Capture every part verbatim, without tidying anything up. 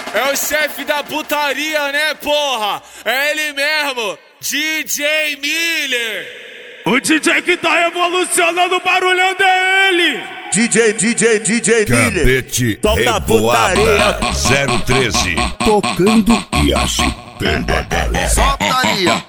É o chefe da putaria, né, porra? É ele mesmo, D J Miller. O D J que tá revolucionando o barulhão dele. D J, D J, D J Miller. Cabete Toca putaria. zero treze. Tocando E agitando a galera. só putaria.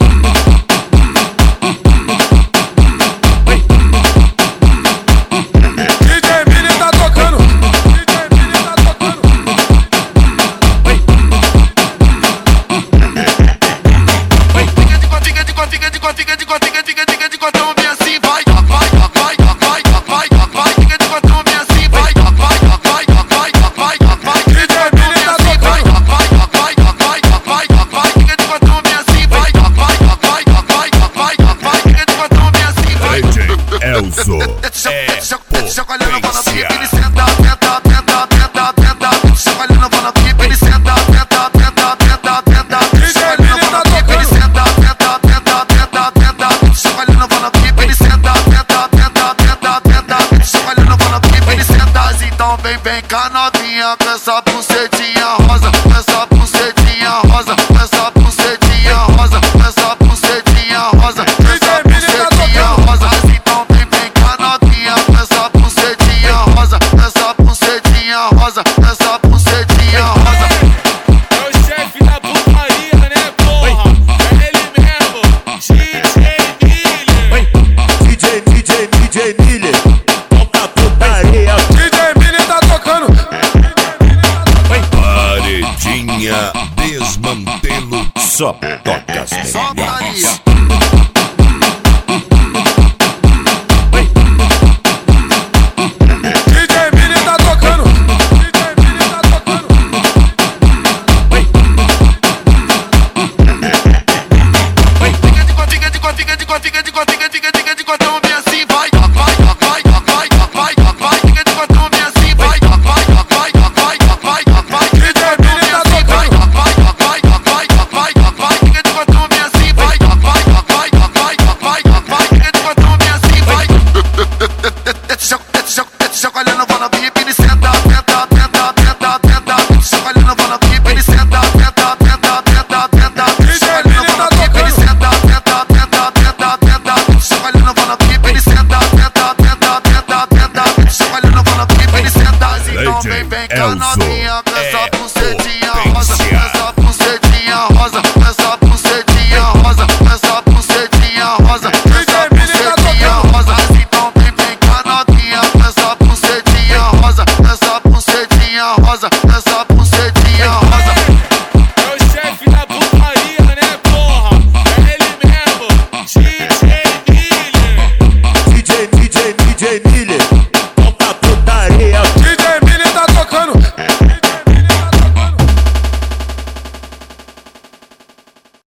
Elzo é potência. Ele senta, tenta, tenta, tenta, tenta. Chacoalhando na pipa, ele senta, tenta, tenta, tenta, tenta. Chacoalhando na pipa, ele senta, tenta, tenta, tenta, tenta. Chacoalhando na pipa, ele senta, tenta, tenta, tenta, tenta. Chacoalhando na pipa, ele senta. Então vem, vem cá novinha com essa bucetinha rosa, com essa bucetinha rosa, com essa bucetinha rosa, com essa bucetinha rosa, com essa bucetinha rosa. Então vem, vem cá novinha com essa bucetinha rosa, com essa bucetinha rosa, com essa bucetinha rosa. É o chefe da putaria, né, porra? É ele mesmo, D J Miller. D J, D J, D J Miller. Toca putaria. D J Miller tá tocando. Paredinha desmantelo. Só toca as Só melhores. putaria. D J Miller tá tocando. D J Miller tá tocando. Fica de quatro, fica de quatro, fica de quatro, fica de quatro, fica de quatro, fica de quatro, vem assim, vai, vai, vai, vai, vai, vai, vai, fica de quatro, vem assim, vai, vai, vai, vai, vai, vai, D J Miller tá tocando. vai, vai, vai, vai, vai, fica de quatro, vem assim, vai, vai, vai, vai, vai, vai, fica de quatro, vem assim, vai. Chacoalhando na pipa, ele senta, tenta, tenta, tenta, tenta. Chacoalhando na pipa, ele senta, tenta, tenta, tenta, tenta. Chacoalhando na pipa, ele senta, tenta, tenta, tenta, tenta. Chacoalhando na pipa, ele senta, tenta, tenta, tenta, tenta. Chacoalhando na pipa, ele senta. Então vem, vem cá novinha com essa bucetinha rosa, com essa bucetinha rosa, com essa bucetinha rosa, com essa bucetinha rosa, com essa bucetinha rosa. Então vem, vem cá novinha com essa bucetinha rosa, com essa bucetinha rosa, com essa bucetinha rosa. É o chefe da putaria, né, porra? É ele mesmo, D J Miller. D J, D J, D J Miller.